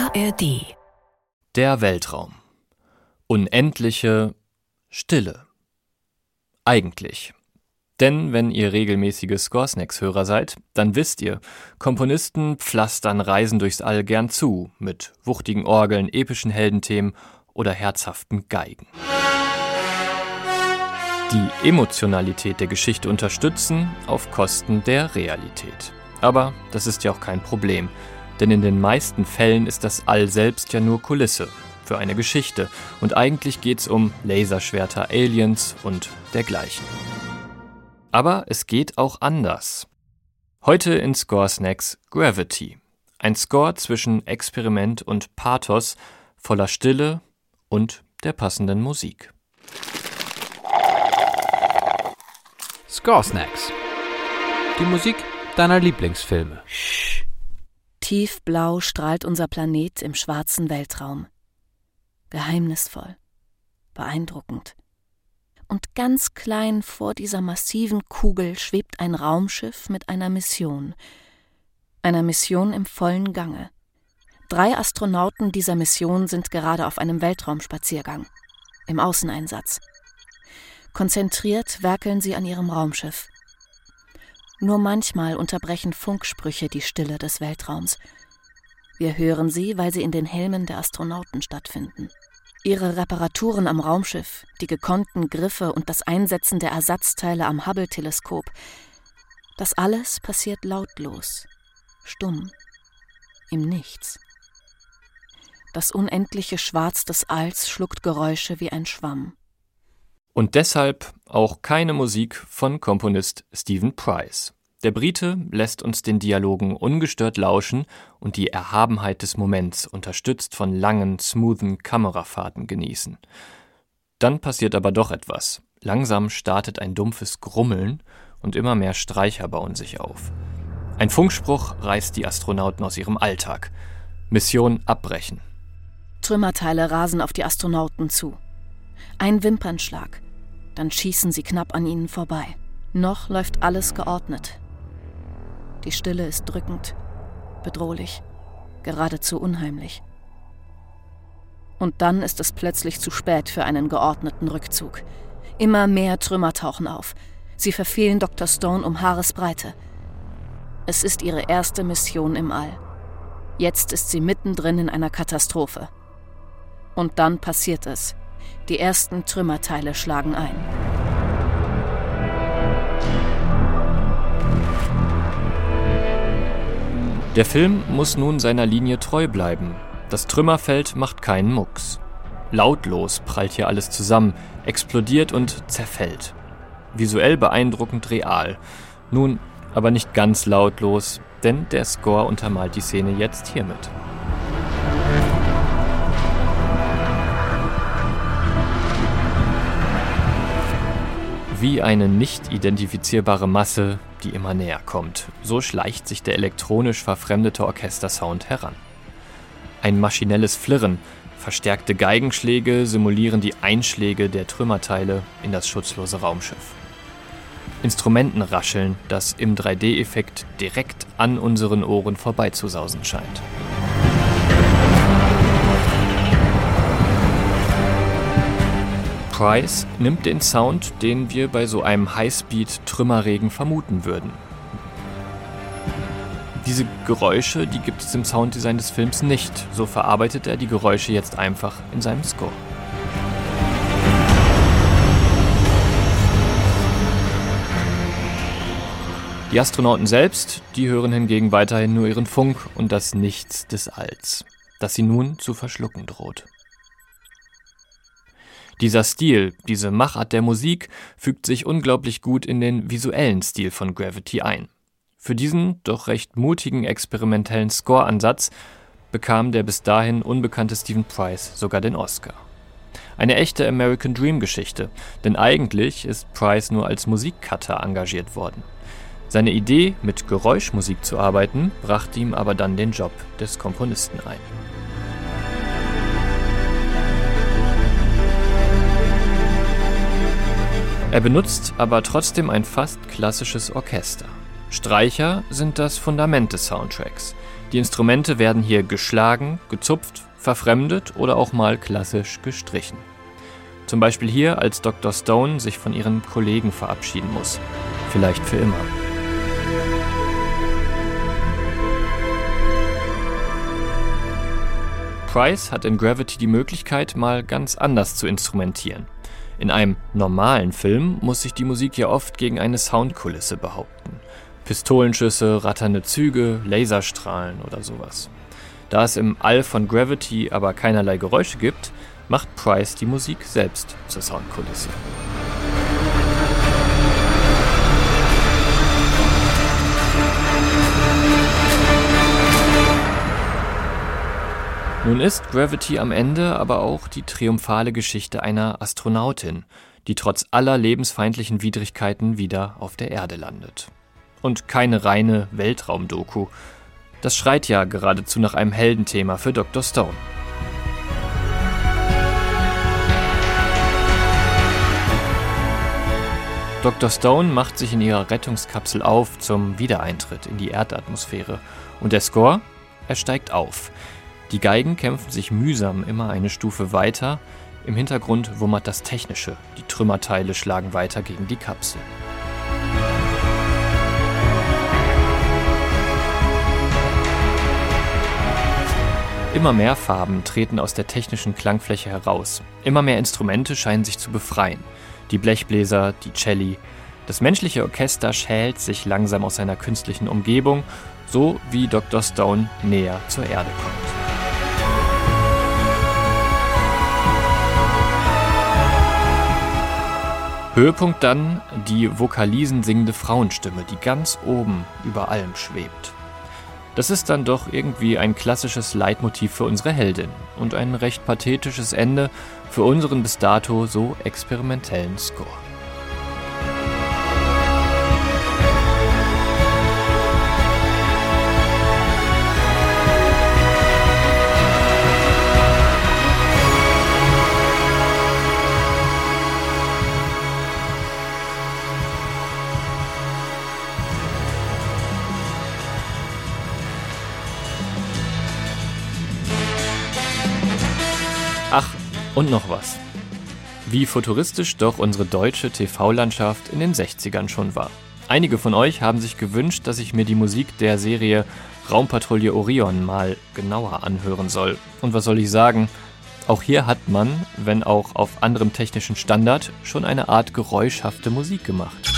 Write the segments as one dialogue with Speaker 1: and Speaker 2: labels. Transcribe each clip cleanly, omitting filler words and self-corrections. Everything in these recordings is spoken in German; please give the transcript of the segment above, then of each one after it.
Speaker 1: ARD.
Speaker 2: Der Weltraum. Unendliche Stille. Eigentlich. Denn wenn ihr regelmäßige Scoresnacks-Hörer seid, dann wisst ihr, Komponisten pflastern Reisen durchs All gern zu, mit wuchtigen Orgeln, epischen Heldenthemen oder herzhaften Geigen. Die Emotionalität der Geschichte unterstützen auf Kosten der Realität. Aber das ist ja auch kein Problem, denn in den meisten Fällen ist das All selbst ja nur Kulisse für eine Geschichte und eigentlich geht's um Laserschwerter, Aliens und dergleichen. Aber es geht auch anders. Heute in Scoresnacks Gravity. Ein Score zwischen Experiment und Pathos, voller Stille und der passenden Musik.
Speaker 3: Scoresnacks. Die Musik deiner Lieblingsfilme.
Speaker 1: Tiefblau strahlt unser Planet im schwarzen Weltraum. Geheimnisvoll, beeindruckend. Und ganz klein vor dieser massiven Kugel schwebt ein Raumschiff mit einer Mission. Einer Mission im vollen Gange. 3 Astronauten dieser Mission sind gerade auf einem Weltraumspaziergang. Im Außeneinsatz. Konzentriert werkeln sie an ihrem Raumschiff. Nur manchmal unterbrechen Funksprüche die Stille des Weltraums. Wir hören sie, weil sie in den Helmen der Astronauten stattfinden. Ihre Reparaturen am Raumschiff, die gekonnten Griffe und das Einsetzen der Ersatzteile am Hubble-Teleskop, das alles passiert lautlos, stumm, im Nichts. Das unendliche Schwarz des Alls schluckt Geräusche wie ein Schwamm.
Speaker 2: Und deshalb auch keine Musik von Komponist Stephen Price. Der Brite lässt uns den Dialogen ungestört lauschen und die Erhabenheit des Moments unterstützt von langen, smoothen Kamerafahrten genießen. Dann passiert aber doch etwas. Langsam startet ein dumpfes Grummeln und immer mehr Streicher bauen sich auf. Ein Funkspruch reißt die Astronauten aus ihrem Alltag. Mission abbrechen.
Speaker 1: Trümmerteile rasen auf die Astronauten zu. Ein Wimpernschlag, dann schießen sie knapp an ihnen vorbei. Noch läuft alles geordnet. Die Stille ist drückend, bedrohlich, geradezu unheimlich. Und dann ist es plötzlich zu spät für einen geordneten Rückzug. Immer mehr Trümmer tauchen auf. Sie verfehlen Dr. Stone um Haaresbreite. Es ist ihre erste Mission im All. Jetzt ist sie mittendrin in einer Katastrophe. Und dann passiert es. Die ersten Trümmerteile schlagen ein.
Speaker 2: Der Film muss nun seiner Linie treu bleiben. Das Trümmerfeld macht keinen Mucks. Lautlos prallt hier alles zusammen, explodiert und zerfällt. Visuell beeindruckend real. Nun, aber nicht ganz lautlos, denn der Score untermalt die Szene jetzt hiermit. Wie eine nicht identifizierbare Masse, die immer näher kommt. So schleicht sich der elektronisch verfremdete Orchestersound heran. Ein maschinelles Flirren, verstärkte Geigenschläge simulieren die Einschläge der Trümmerteile in das schutzlose Raumschiff. Instrumenten rascheln, das im 3D-Effekt direkt an unseren Ohren vorbeizusausen scheint. Price nimmt den Sound, den wir bei so einem Highspeed-Trümmerregen vermuten würden. Diese Geräusche, die gibt es im Sounddesign des Films nicht. So verarbeitet er die Geräusche jetzt einfach in seinem Score. Die Astronauten selbst, die hören hingegen weiterhin nur ihren Funk und das Nichts des Alls, das sie nun zu verschlucken droht. Dieser Stil, diese Machart der Musik fügt sich unglaublich gut in den visuellen Stil von Gravity ein. Für diesen doch recht mutigen experimentellen Score-Ansatz bekam der bis dahin unbekannte Stephen Price sogar den Oscar. Eine echte American Dream-Geschichte, denn eigentlich ist Price nur als Musikcutter engagiert worden. Seine Idee, mit Geräuschmusik zu arbeiten, brachte ihm aber dann den Job des Komponisten ein. Er benutzt aber trotzdem ein fast klassisches Orchester. Streicher sind das Fundament des Soundtracks. Die Instrumente werden hier geschlagen, gezupft, verfremdet oder auch mal klassisch gestrichen. Zum Beispiel hier, als Dr. Stone sich von ihren Kollegen verabschieden muss. Vielleicht für immer. Price hat in Gravity die Möglichkeit, mal ganz anders zu instrumentieren. In einem normalen Film muss sich die Musik ja oft gegen eine Soundkulisse behaupten. Pistolenschüsse, ratternde Züge, Laserstrahlen oder sowas. Da es im All von Gravity aber keinerlei Geräusche gibt, macht Price die Musik selbst zur Soundkulisse. Nun ist Gravity am Ende aber auch die triumphale Geschichte einer Astronautin, die trotz aller lebensfeindlichen Widrigkeiten wieder auf der Erde landet. Und keine reine Weltraumdoku. Das schreit ja geradezu nach einem Heldenthema für Dr. Stone. Dr. Stone macht sich in ihrer Rettungskapsel auf zum Wiedereintritt in die Erdatmosphäre. Und der Score? Er steigt auf. Die Geigen kämpfen sich mühsam immer eine Stufe weiter. Im Hintergrund wummert das Technische. Die Trümmerteile schlagen weiter gegen die Kapsel. Immer mehr Farben treten aus der technischen Klangfläche heraus. Immer mehr Instrumente scheinen sich zu befreien. Die Blechbläser, die Celli. Das menschliche Orchester schält sich langsam aus seiner künstlichen Umgebung, so wie Dr. Stone näher zur Erde kommt. Höhepunkt dann die Vokalisen singende Frauenstimme, die ganz oben über allem schwebt. Das ist dann doch irgendwie ein klassisches Leitmotiv für unsere Heldin und ein recht pathetisches Ende für unseren bis dato so experimentellen Score. Ach, und noch was. Wie futuristisch doch unsere deutsche TV-Landschaft in den 60ern schon war. Einige von euch haben sich gewünscht, dass ich mir die Musik der Serie Raumpatrouille Orion mal genauer anhören soll. Und was soll ich sagen? Auch hier hat man, wenn auch auf anderem technischen Standard, schon eine Art geräuschhafte Musik gemacht.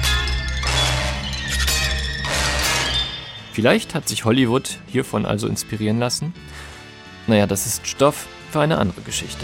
Speaker 2: Vielleicht hat sich Hollywood hiervon also inspirieren lassen? Naja, das ist Stoff für eine andere Geschichte.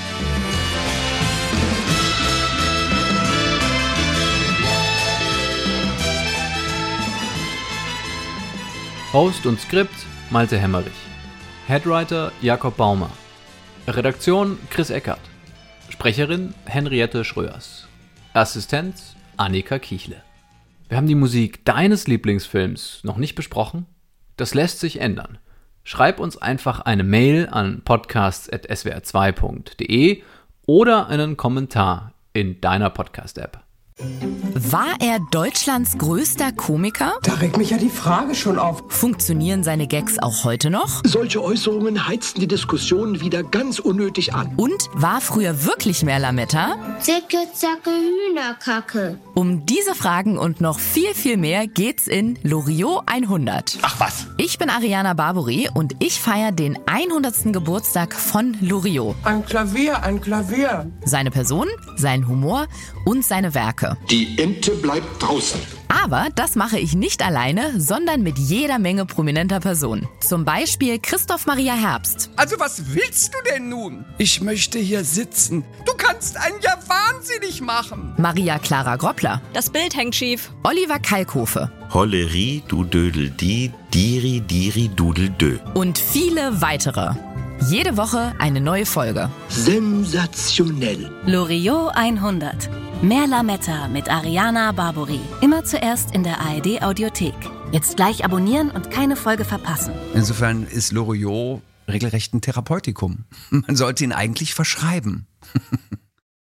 Speaker 3: Host und Skript Malte Hemmerich. Headwriter Jakob Baumer. Redaktion Chris Eckert. Sprecherin Henriette Schröers. Assistenz Annika Kichle. Wir haben die Musik deines Lieblingsfilms noch nicht besprochen? Das lässt sich ändern. Schreib uns einfach eine Mail an podcasts@swr2.de oder einen Kommentar in deiner Podcast-App.
Speaker 4: War er Deutschlands größter Komiker?
Speaker 5: Da regt mich ja die Frage schon auf.
Speaker 4: Funktionieren seine Gags auch heute noch?
Speaker 5: Solche Äußerungen heizten die Diskussion wieder ganz unnötig an.
Speaker 4: Und war früher wirklich mehr Lametta?
Speaker 6: Zicke, zacke, Hühnerkacke.
Speaker 4: Um diese Fragen und noch viel, viel mehr geht's in Loriot 100.
Speaker 5: Ach was?
Speaker 4: Ich bin Ariana Barbouri und ich feiere den 100. Geburtstag von Loriot.
Speaker 5: Ein Klavier, ein Klavier.
Speaker 4: Seine Person, sein Humor und seine Werke.
Speaker 7: Die Ente bleibt draußen.
Speaker 4: Aber das mache ich nicht alleine, sondern mit jeder Menge prominenter Personen. Zum Beispiel Christoph Maria Herbst.
Speaker 8: Also was willst du denn nun?
Speaker 5: Ich möchte hier sitzen.
Speaker 8: Du kannst einen ja wahnsinnig machen.
Speaker 4: Maria Clara Groppler.
Speaker 9: Das Bild hängt schief.
Speaker 4: Oliver Kalkofe.
Speaker 10: Holleri, du Dödel, die, Diri, Diri, Dudel, Dö.
Speaker 4: Und viele weitere. Jede Woche eine neue Folge.
Speaker 5: Sensationell.
Speaker 1: Loriot 100. Mehr Lametta mit Ariana Barbouri. Immer zuerst in der ARD-Audiothek. Jetzt gleich abonnieren und keine Folge verpassen.
Speaker 11: Insofern ist Loriot regelrecht ein Therapeutikum. Man sollte ihn eigentlich verschreiben.